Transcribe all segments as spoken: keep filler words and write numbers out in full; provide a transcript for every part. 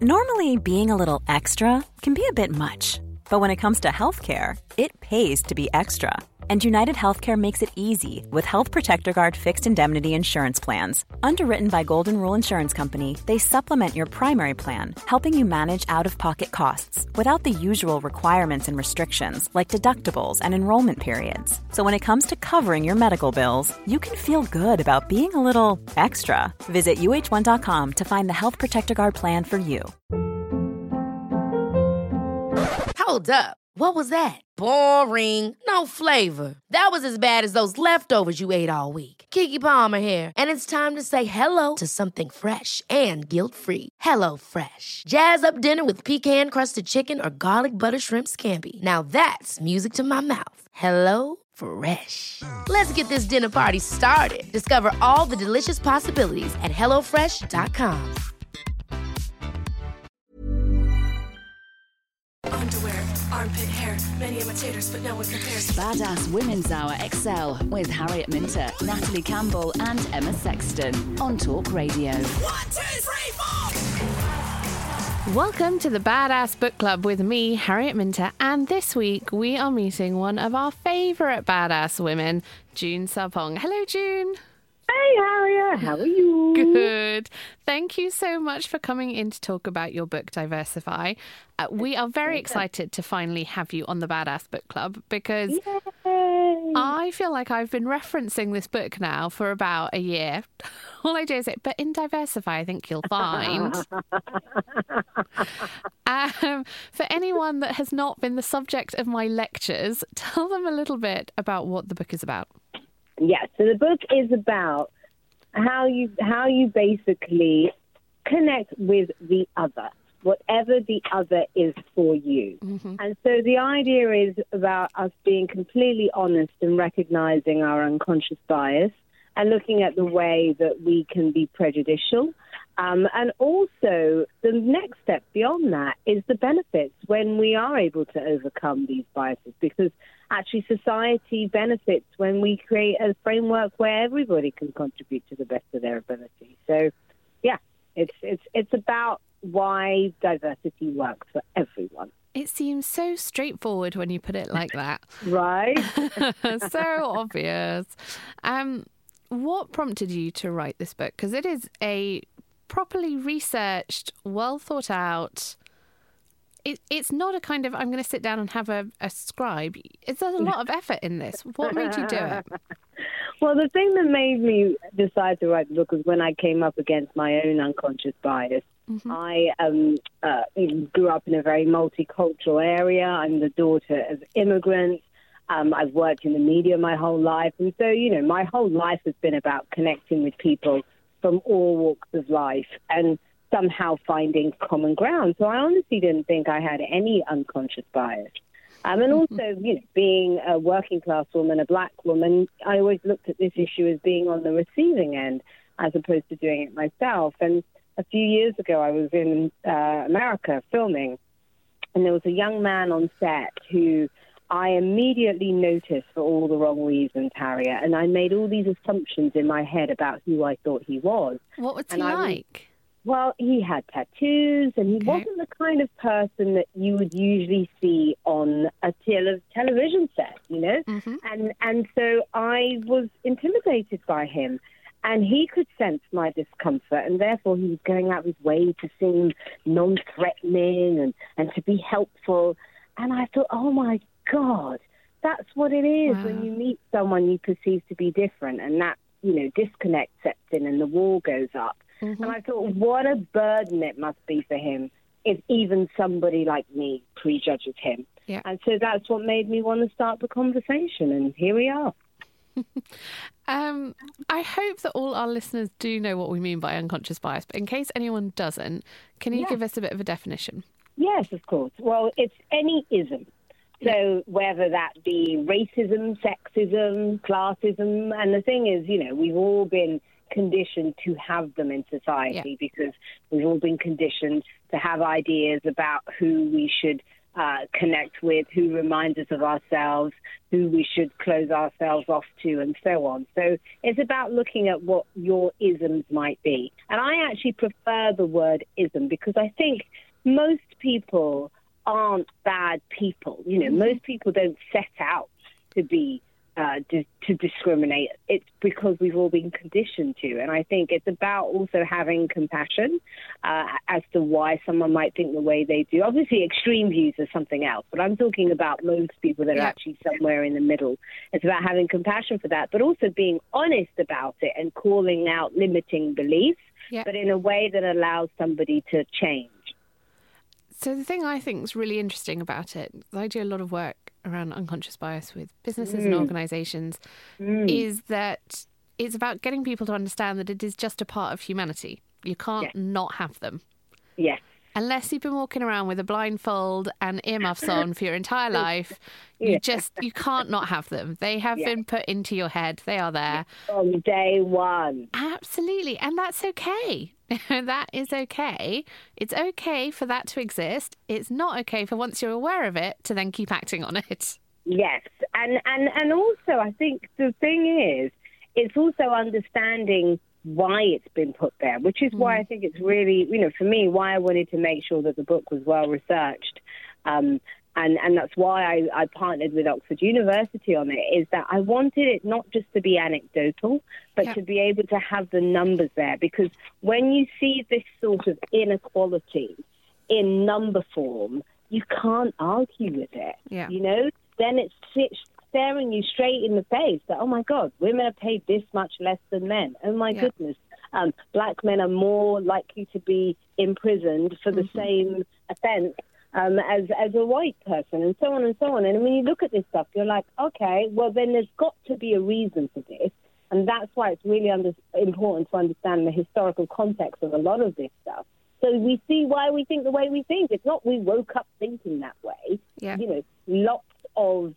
Normally, being a little extra can be a bit much, but when it comes to healthcare, it pays to be extra. And United Healthcare makes it easy with Health Protector Guard fixed indemnity insurance plans. Underwritten by Golden Rule Insurance Company, they supplement your primary plan, helping you manage out-of-pocket costs without the usual requirements and restrictions like deductibles and enrollment periods. So when it comes to covering your medical bills, you can feel good about being a little extra. Visit U H one dot com to find the Health Protector Guard plan for you. Hold up. What was that? Boring. No flavor. That was as bad as those leftovers you ate all week. Keke Palmer here, and it's time to say hello to something fresh and guilt-free. Hello Fresh. Jazz up dinner with pecan-crusted chicken or garlic butter shrimp scampi. Now that's music to my mouth. Hello Fresh. Let's get this dinner party started. Discover all the delicious possibilities at hello fresh dot com. Underwear, armpit hair, many imitators, but no one compares. Badass Women's Hour X L with Harriet Minter, Natalie Campbell and Emma Sexton on Talk Radio. One, two, three, four! Welcome to the Badass Book Club with me, Harriet Minter, and this week we are meeting one of our favourite badass women, June Sarpong. Hello, June. Hey, Harriet. How are you? Good. Thank you so much for coming in to talk about your book, Diversify. Uh, we are very excited to finally have you on the Badass Book Club because Yay. I feel like I've been referencing this book now for about a year. All I do is say, but in Diversify, I think you'll find. um, for anyone that has not been the subject of my lectures, tell them a little bit about what the book is about. Yeah, so the book is about how you how you basically connect with the other, whatever the other is for you. Mm-hmm. And so the idea is about us being completely honest and recognizing our unconscious bias and looking at the way that we can be prejudicial. Um, and also, the next step beyond that is the benefits when we are able to overcome these biases, because actually society benefits when we create a framework where everybody can contribute to the best of their ability. So, yeah, it's it's it's about why diversity works for everyone. It seems so straightforward when you put it like that. Right? So obvious. Um, what prompted you to write this book? Because it is a properly researched, well thought out. It, it's not a kind of, I'm going to sit down and have a, a scribe. There's a lot of effort in this. What made you do it? Well, the thing that made me decide to write the book was when I came up against my own unconscious bias. Mm-hmm. I um, uh, grew up in a very multicultural area. I'm the daughter of immigrants. Um, I've worked in the media my whole life. And so, you know, my whole life has been about connecting with people from all walks of life and somehow finding common ground. So I honestly didn't think I had any unconscious bias. Um, and also, you know, being a working class woman, a black woman, I always looked at this issue as being on the receiving end as opposed to doing it myself. And a few years ago, I was in uh, America filming, and there was a young man on set who I immediately noticed for all the wrong reasons, Harriet, and I made all these assumptions in my head about who I thought he was. What was he and I like? Was, well, he had tattoos, and he okay. wasn't the kind of person that you would usually see on a tele- television set, you know? Mm-hmm. And and so I was intimidated by him, and he could sense my discomfort, and therefore he was going out of his way to seem non-threatening and, and to be helpful. And I thought, oh, my God, that's what it is wow. when you meet someone you perceive to be different, and that, you know, disconnect sets in and the wall goes up. Mm-hmm. And I thought, what a burden it must be for him if even somebody like me prejudges him. Yeah. And so that's what made me want to start the conversation, and here we are. um, I hope that all our listeners do know what we mean by unconscious bias, but in case anyone doesn't, can you yeah. give us a bit of a definition? Yes, of course. Well, it's any ism. So whether that be racism, sexism, classism, and the thing is, you know, we've all been conditioned to have them in society yeah. because we've all been conditioned to have ideas about who we should uh, connect with, who reminds us of ourselves, who we should close ourselves off to, and so on. So it's about looking at what your isms might be. And I actually prefer the word ism because I think most people aren't bad people. You know, mm-hmm. most people don't set out to be Uh, to, to discriminate. It's because we've all been conditioned to. And I think it's about also having compassion uh, as to why someone might think the way they do. Obviously, extreme views are something else, but I'm talking about most people that are yeah. actually somewhere in the middle. It's about having compassion for that, but also being honest about it and calling out limiting beliefs, yeah. but in a way that allows somebody to change. So the thing I think is really interesting about it, I do a lot of work around unconscious bias with businesses mm. and organisations, mm. is that it's about getting people to understand that it is just a part of humanity. You can't yes. not have them. Yes. Unless you've been walking around with a blindfold and earmuffs on for your entire life, you yeah. just, you can't not have them. They have yeah. been put into your head. They are there. From day one. Absolutely. And that's okay. That is okay. It's okay for that to exist. It's not okay for once you're aware of it to then keep acting on it. Yes. And, and, and also, I think the thing is, it's also understanding why it's been put there, which is why I think it's really, you know, for me, why I wanted to make sure that the book was well researched. Um, and, and that's why I, I partnered with Oxford University on it, is that I wanted it not just to be anecdotal, but yeah. to be able to have the numbers there. Because when you see this sort of inequality in number form, you can't argue with it. Yeah. You know, then it's staring you straight in the face that, oh, my God, women are paid this much less than men. Oh, my yeah. goodness. Um, black men are more likely to be imprisoned for the mm-hmm. same offence um, as, as a white person, and so on and so on. And when you look at this stuff, you're like, okay, well, then there's got to be a reason for this. And that's why it's really under- important to understand the historical context of a lot of this stuff. So we see why we think the way we think. It's not we woke up thinking that way. Yeah. You know, lots of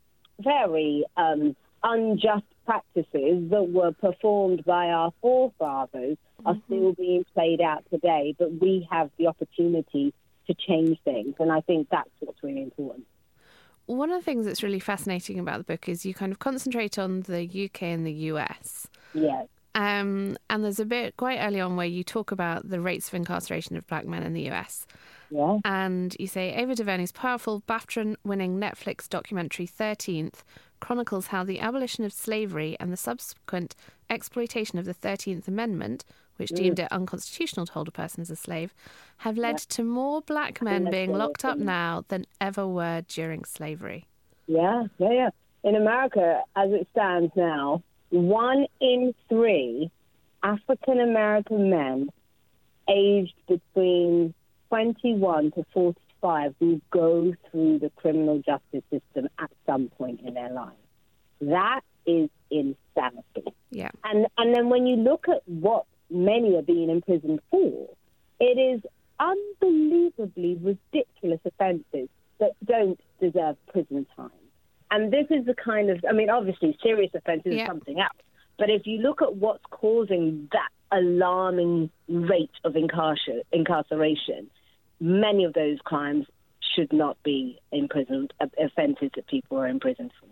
very um, unjust practices that were performed by our forefathers mm-hmm. are still being played out today, but we have the opportunity to change things, and I think that's what's really important. One of the things that's really fascinating about the book is you kind of concentrate on the U K and the U S. Yes. Um, and there's a bit quite early on where you talk about the rates of incarceration of black men in the U S. Yeah. And you say, Ava DuVernay's powerful BAFTA-winning Netflix documentary thirteenth chronicles how the abolition of slavery and the subsequent exploitation of the thirteenth Amendment, which mm. deemed it unconstitutional to hold a person as a slave, have led yeah. to more black men being locked up now than ever were during slavery. Yeah, yeah, yeah. In America, as it stands now, one in three African-American men aged between twenty-one to forty-five will go through the criminal justice system at some point in their life. That is insanity. Yeah. And and then when you look at what many are being imprisoned for, it is unbelievably ridiculous offences that don't deserve prison time. And this is the kind of, I mean, obviously serious offences yeah. is something else. But if you look at what's causing that alarming rate of incarcer- incarceration, many of those crimes should not be imprisoned, offences that people are imprisoned for.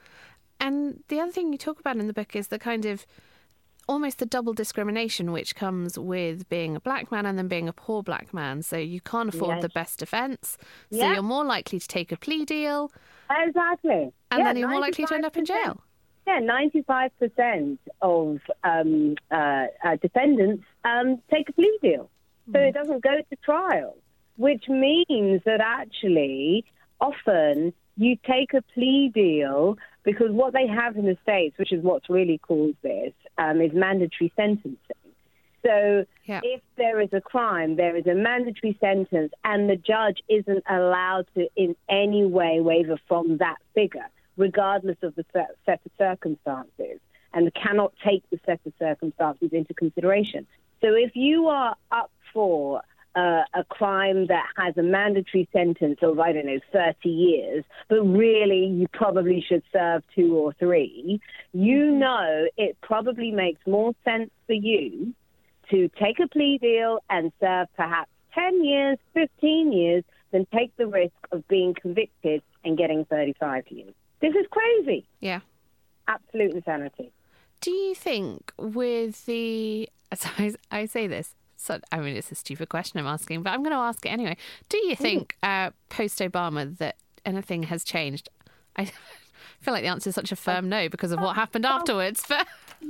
And the other thing you talk about in the book is the kind of almost the double discrimination which comes with being a black man and then being a poor black man. So you can't afford yes. the best defence. So yeah. you're more likely to take a plea deal. Exactly. And yeah, then you're more likely to end up in jail. Yeah, ninety-five percent of um, uh, uh, defendants um, take a plea deal. So mm. it doesn't go to trial, which means that actually often you take a plea deal because what they have in the States, which is what's really caused this, um, is mandatory sentencing. So yeah. if there is a crime, there is a mandatory sentence, and the judge isn't allowed to in any way waver from that figure, regardless of the set of circumstances, and cannot take the set of circumstances into consideration. So if you are up for uh, a crime that has a mandatory sentence of, I don't know, thirty years, but really you probably should serve two or three, you know it probably makes more sense for you to take a plea deal and serve perhaps ten years, fifteen years, than take the risk of being convicted and getting thirty-five years. This is crazy. Yeah. Absolute insanity. Do you think with the... So I, I say this, so, I mean, it's a stupid question I'm asking, but I'm going to ask it anyway. Do you think uh, post-Obama that anything has changed? I feel like the answer is such a firm no because of what happened afterwards. But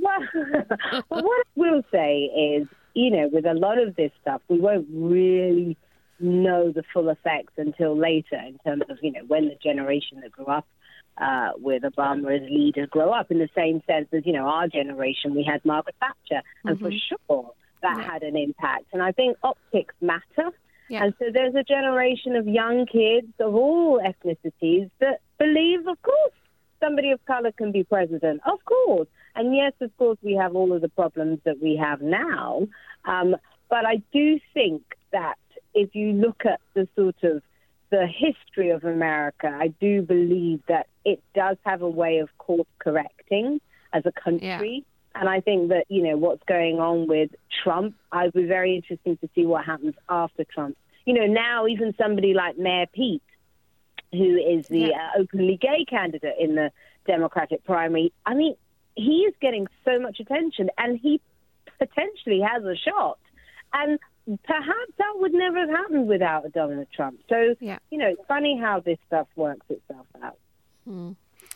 well, what I will say is, you know, with a lot of this stuff, we won't really know the full effects until later in terms of, you know, when the generation that grew up uh, with Obama as leader grow up, in the same sense as, you know, our generation, we had Margaret Thatcher, and mm-hmm. for sure that yeah. had an impact. And I think optics matter. Yeah. And so there's a generation of young kids of all ethnicities that believe, of course, somebody of color can be president, of course. And yes, of course, we have all of the problems that we have now. Um, but I do think that if you look at the sort of the history of America, I do believe that it does have a way of course correcting as a country. Yeah. And I think that, you know, what's going on with Trump, I'd be very interesting to see what happens after Trump. You know, now even somebody like Mayor Pete, who is the yeah. uh, openly gay candidate in the Democratic primary, I mean, he is getting so much attention and he potentially has a shot. And perhaps that would never have happened without Donald Trump. So, yeah. you know, it's funny how this stuff works itself out. Hmm.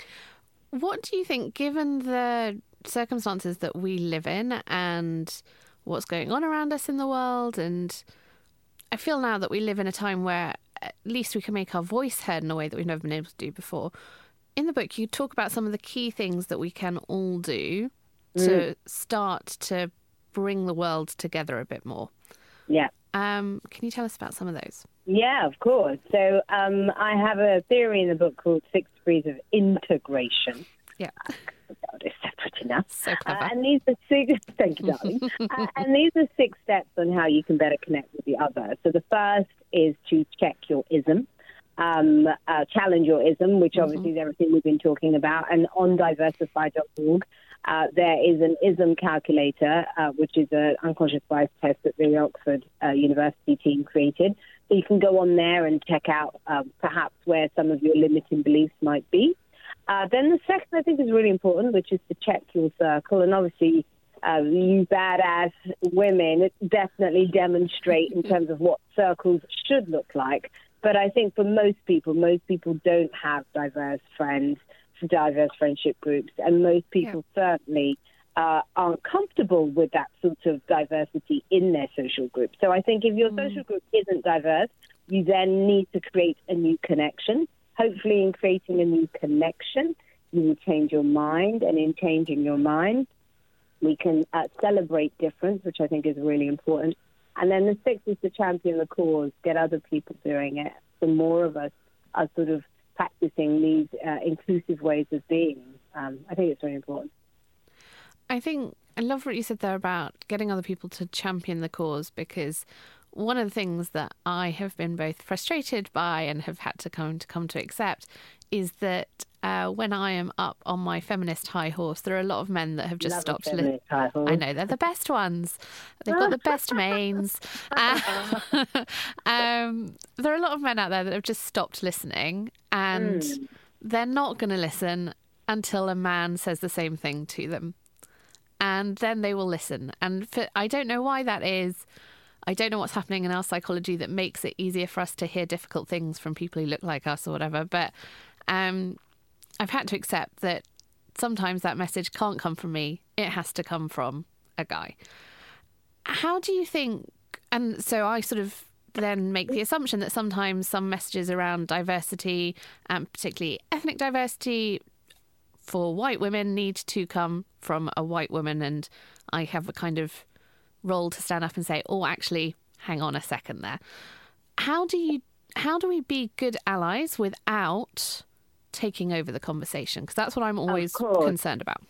What do you think, given the circumstances that we live in and what's going on around us in the world, and I feel now that we live in a time where at least we can make our voice heard in a way that we've never been able to do before. In the book, you talk about some of the key things that we can all do mm. to start to bring the world together a bit more. Yeah. Um, can you tell us about some of those? Yeah, of course. So um, I have a theory in the book called Six Degrees of Integration. Yeah. God, it's separate enough. So clever. Uh, and these are six, thank you, darling. uh, and these are six steps on how you can better connect with the other. So the first is to check your ism, um, uh, challenge your ism, which obviously mm-hmm. is everything we've been talking about. And on diversify dot org, uh, there is an ism calculator, uh, which is an unconscious bias test that the Oxford uh, University team created. So you can go on there and check out uh, perhaps where some of your limiting beliefs might be. Uh, then the second, I think, is really important, which is to check your circle. And obviously, uh, you badass women definitely demonstrate in terms of what circles should look like. But I think for most people, most people don't have diverse friends, diverse friendship groups. And most people yeah. certainly uh, aren't comfortable with that sort of diversity in their social group. So I think if your mm. social group isn't diverse, you then need to create a new connection. Hopefully, in creating a new connection, you will change your mind. And in changing your mind, we can uh, celebrate difference, which I think is really important. And then the sixth is to champion the cause, get other people doing it. So more of us are sort of practicing these uh, inclusive ways of being. Um, I think it's really important. I think I love what you said there about getting other people to champion the cause, because one of the things that I have been both frustrated by and have had to come to come to accept is that uh, when I am up on my feminist high horse, there are a lot of men that have just Love stopped listening. I know, they're the best ones. They've got the best mains. Uh, um, there are a lot of men out there that have just stopped listening, and mm. they're not going to listen until a man says the same thing to them. And then they will listen. And for, I don't know why that is. I don't know what's happening in our psychology that makes it easier for us to hear difficult things from people who look like us or whatever. But um, I've had to accept that sometimes that message can't come from me. It has to come from a guy. How do you think... And so I sort of then make the assumption that sometimes some messages around diversity, and particularly ethnic diversity for white women, need to come from a white woman. And I have a kind of role to stand up and say, oh, actually, hang on a second there. How do you, how do we be good allies without taking over the conversation? Because that's what I'm always concerned about.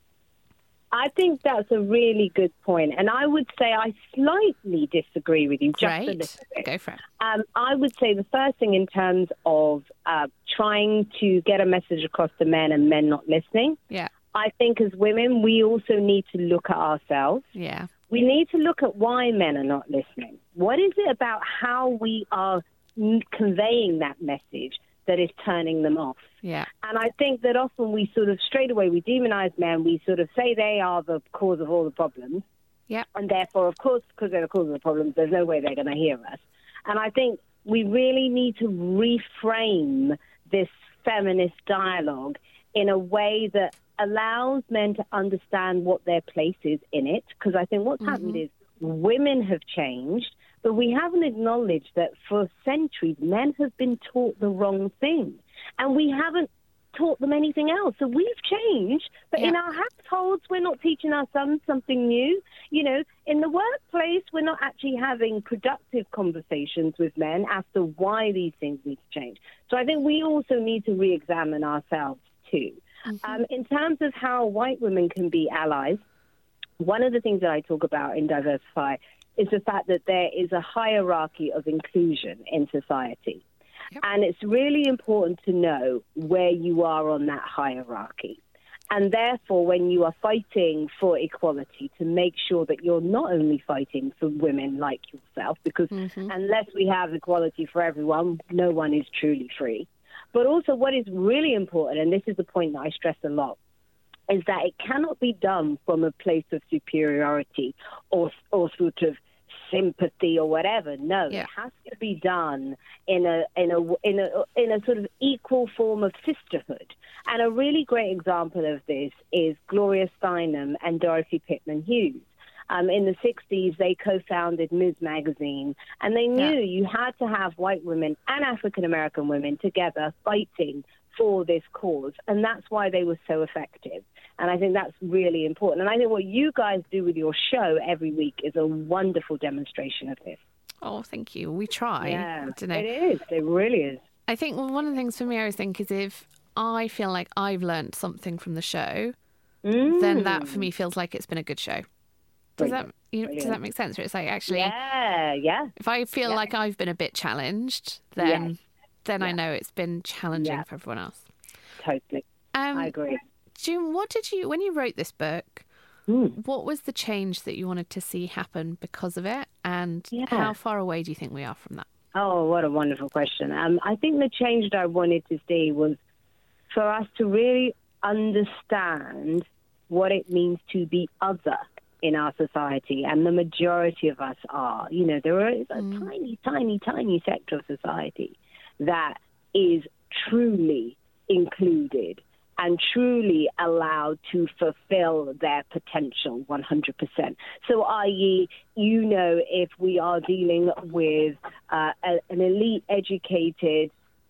I think that's a really good point. And I would say I slightly disagree with you, just Great. a little bit. Go for it. Um, I would say the first thing in terms of uh, trying to get a message across to men and men not listening, yeah. I think as women, we also need to look at ourselves. Yeah. We need to look at why men are not listening. What is it about how we are conveying that message that is turning them off. Yeah. And I think that often we sort of straight away, we demonize men. We sort of say they are the cause of all the problems. Yeah. And therefore, of course, because they're the cause of the problems, there's no way they're going to hear us. And I think we really need to reframe this feminist dialogue in a way that allows men to understand what their place is in it. Because I think what's mm-hmm. happened is women have changed, but we haven't acknowledged that for centuries, men have been taught the wrong thing. And we haven't taught them anything else. So we've changed, but yeah. in our households, we're not teaching our sons something new. You know, in the workplace, we're not actually having productive conversations with men as to why these things need to change. So I think we also need to re-examine ourselves too. Mm-hmm. Um, in terms of how white women can be allies, one of the things that I talk about in Diversify is the fact that there is a hierarchy of inclusion in society. Yep. And it's really important to know where you are on that hierarchy. And therefore, when you are fighting for equality, to make sure that you're not only fighting for women like yourself, because mm-hmm. unless we have equality for everyone, no one is truly free. But also what is really important, and this is the point that I stress a lot, is that it cannot be done from a place of superiority or or sort of sympathy or whatever. No, yeah. it has to be done in a in a in a in a sort of equal form of sisterhood. And a really great example of this is Gloria Steinem and Dorothy Pitman Hughes. Um, in the sixties, they co-founded Ms. Magazine, and they knew yeah. you had to have white women and African-American women together fighting for this cause, and that's why they were so effective. And I think that's really important. And I think what you guys do with your show every week is a wonderful demonstration of this. Oh, thank you. We try. Yeah, I don't know. It is. It really is. I think one of the things for me, I always think, is if I feel like I've learned something from the show, mm. then that for me feels like it's been a good show. Does Brilliant. that you know, does that make sense? It's like actually, yeah, yeah. If I feel yeah. like I've been a bit challenged, then yes. then yeah. I know it's been challenging yeah. for everyone else. Totally, um, I agree. June, what did you when you wrote this book? Mm. What was the change that you wanted to see happen because of it, and yeah. how far away do you think we are from that? Oh, what a wonderful question. Um, I think the change that I wanted to see was for us to really understand what it means to be other in our society, and the majority of us are. You know, there is a mm. tiny, tiny, tiny sector of society that is truly included and truly allowed to fulfill their potential one hundred percent. So, that is, you know, if we are dealing with uh, a, an elite, educated,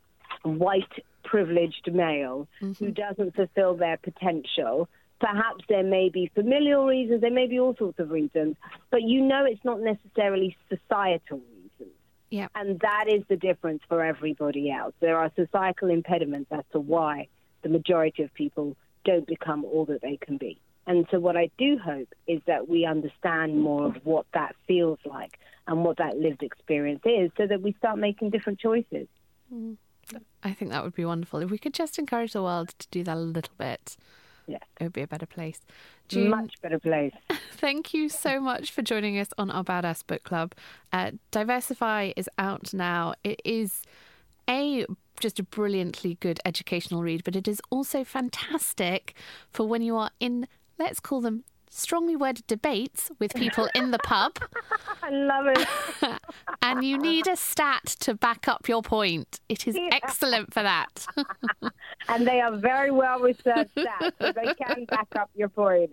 white, privileged male mm-hmm. who doesn't fulfill their potential, perhaps there may be familial reasons, there may be all sorts of reasons, but you know it's not necessarily societal reasons. Yeah. And that is the difference for everybody else. There are societal impediments as to why the majority of people don't become all that they can be. And so what I do hope is that we understand more of what that feels like and what that lived experience is, so that we start making different choices. Mm. I think that would be wonderful. If we could just encourage the world to do that a little bit. Yeah. It would be a better place. June, much better place. Thank you so much for joining us on our Badass Book Club. Uh, Diversify is out now. It is a just a brilliantly good educational read, but it is also fantastic for when you are in, let's call them, strongly worded debates with people in the pub. I love it. And you need a stat to back up your point. It is yeah. excellent for that. And they are very well researched stats, so they can back up your point.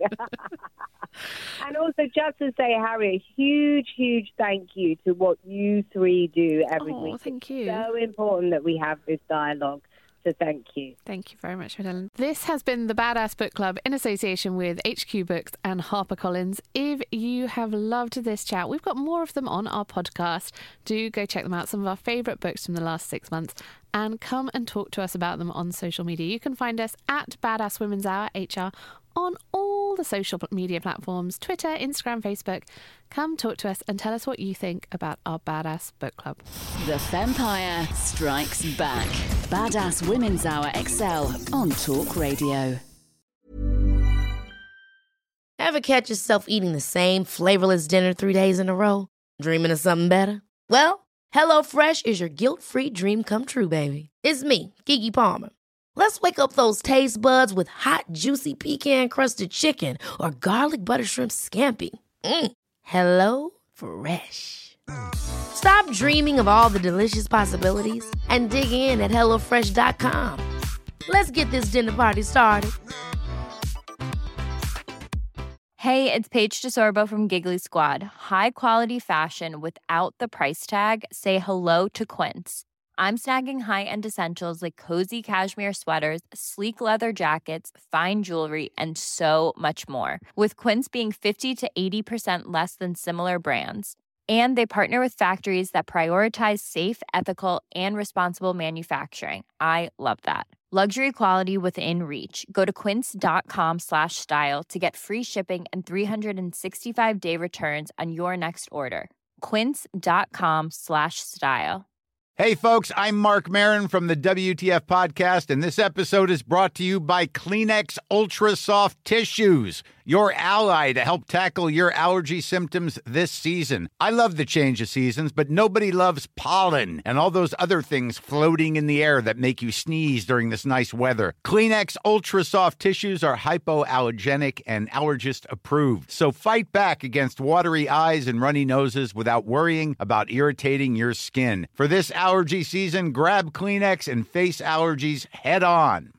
And also, just to say, Harry, a huge, huge thank you to what you three do every oh, week. Thank you. It's so important that we have this dialogue. So thank you. Thank you very much, Madeleine. This has been the Badass Book Club in association with H Q Books and HarperCollins. If you have loved this chat, we've got more of them on our podcast. Do go check them out, some of our favourite books from the last six months, and come and talk to us about them on social media. You can find us at Badass Women's Hour H R on all the social media platforms, Twitter, Instagram, Facebook. Come talk to us and tell us what you think about our Badass Book Club. The Fempire Strikes Back. Badass Women's Hour X L on Talk Radio. Ever catch yourself eating the same flavorless dinner three days in a row? Dreaming of something better? Well, HelloFresh is your guilt-free dream come true, baby. It's me, Keke Palmer. Let's wake up those taste buds with hot, juicy pecan-crusted chicken or garlic butter shrimp scampi. Mm. Hello Fresh. Stop dreaming of all the delicious possibilities and dig in at hello fresh dot com. Let's get this dinner party started. Hey, it's Paige DeSorbo from Giggly Squad. High quality fashion without the price tag. Say hello to Quince. I'm snagging high-end essentials like cozy cashmere sweaters, sleek leather jackets, fine jewelry, and so much more. With Quince being fifty to eighty percent less than similar brands. And they partner with factories that prioritize safe, ethical, and responsible manufacturing. I love that. Luxury quality within reach. Go to quince.com slash style to get free shipping and three sixty-five day returns on your next order. Quince.com slash style. Hey, folks, I'm Mark Maron from the W T F Podcast, and this episode is brought to you by Kleenex Ultra Soft Tissues, your ally to help tackle your allergy symptoms this season. I love the change of seasons, but nobody loves pollen and all those other things floating in the air that make you sneeze during this nice weather. Kleenex Ultra Soft Tissues are hypoallergenic and allergist approved, so fight back against watery eyes and runny noses without worrying about irritating your skin. For this allergy season, grab Kleenex and face allergies head on.